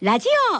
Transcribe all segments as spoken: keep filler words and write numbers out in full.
ラジオ。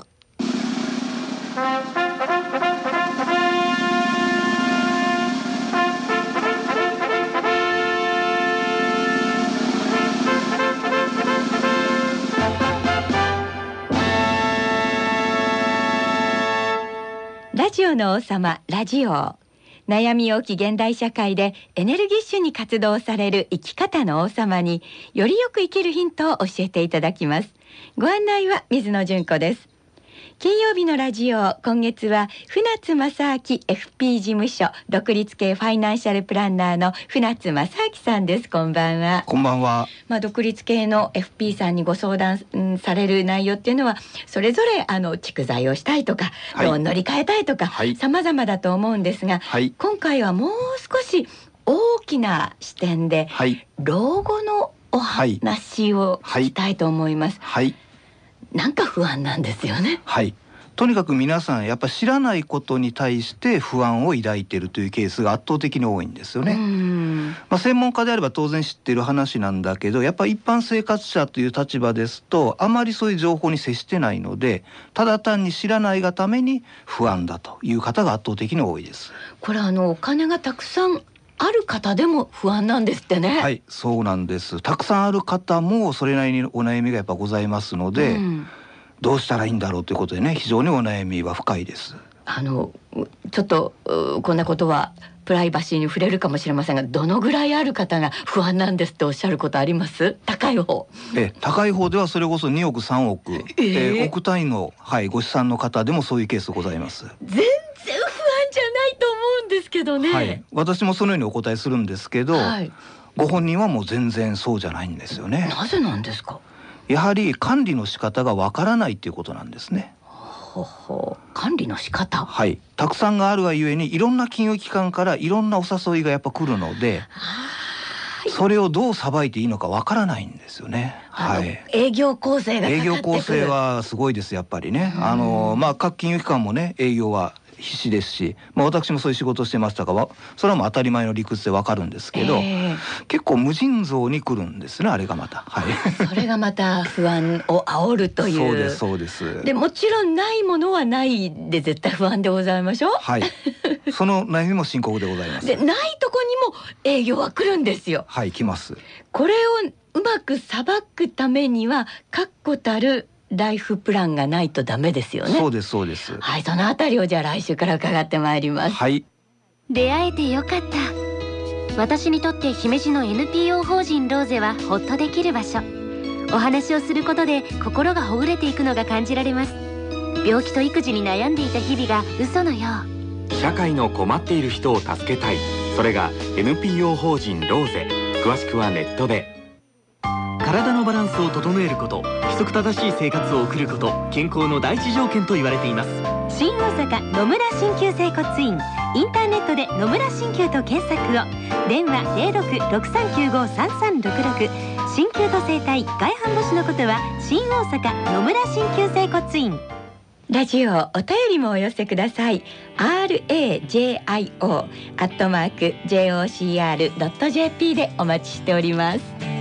ラジオの王様、ラジオ。悩み多き現代社会でエネルギッシュに活動される生き方の王様によりよく生きるヒントを教えていただきます。ご案内は水野純子です。金曜日のラジオ、今月は船津正明 エフピー 事務所独立系ファイナンシャルプランナーの船津正明さんです。こんばんは。 こんばんは。 まあ、独立系の エフピー さんにご相談、うん、される内容っていうのはそれぞれあの蓄財をしたいとか、はい、ローン乗り換えたいとか、はい、様々だと思うんですが、はい、今回はもう少し大きな視点で、はい、老後のお話を聞きたいと思います。はいはい、なんか不安なんですよね。 はい、とにかく皆さんやっぱ知らないことに対して不安を抱いているというケースが圧倒的に多いんですよね。まあ、専門家であれば当然知っている話なんだけど、やっぱり一般生活者という立場ですとあまりそういう情報に接してないので、ただ単に知らないがために不安だという方が圧倒的に多いです。 これあのお金がたくさんある方でも不安なんですってね。 はい、そうなんです。たくさんある方もそれなりにお悩みがやっぱございますので、うん、どうしたらいいんだろうということでね、非常にお悩みは深いです。 あのちょっとこんなことはプライバシーに触れるかもしれませんが、どのぐらいある方が不安なんですっておっしゃることあります？高い方。 え高い方ではそれこそにおくさんおく、えーえー、億単位の、はい、ご資産の方でもそういうケースございます。 全然不安じゃないと思うんですけどね。 はい、私もそのようにお答えするんですけど、はい、ご本人はもう全然そうじゃないんですよね。 なぜなんですか？ やはり管理の仕方がわからないということなんですね。 ほほ管理の仕方。 はい、たくさんがあるがゆえにいろんな金融機関からいろんなお誘いがやっぱ来るので、それをどうさばいていいのかわからないんですよね。 はい、営業構成がかかってくる。 営業構成はすごいですやっぱりね。あのまあ各金融機関もね営業は必死ですし、まあ、私もそういう仕事をしてましたが、それはもう当たり前の理屈でわかるんですけど、えー、結構無尽蔵に来るんですね、あれがまた。はい、 それがまた不安を煽るという。 そうですそうです。 でもちろんないものはないで絶対不安でございましょう。 はい、その悩みも深刻でございます。 でないとこにも営業は来るんですよ。 はい、来ます。 これをうまくさばくためには確固たるライフプランがないとダメですよね。 そうですそうです。 はい、そのあたりをじゃあ来週から伺ってまいります。 はい。 出会えてよかった。私にとって姫路の エヌピーオー 法人ローゼはホッとできる場所。お話をすることで心がほぐれていくのが感じられます。病気と育児に悩んでいた日々が嘘のよう。社会の困っている人を助けたい。それが エヌピーオー 法人ローゼ。詳しくはネットで。 体のバランスを整えること、規則正しい生活を送ること、健康の第一条件と言われています。 新大阪野村鍼灸整骨院、インターネットで野村鍼灸と検索を。電話 ゼロろく ろくさんきゅうご さんさんろくろく。鍼灸と整体、外反母趾のことは新大阪野村鍼灸整骨院。 ラジオお便りもお寄せください。 アールエージェーアイオー アットマーク ジェーオーシーアールドットジェーピー でお待ちしております。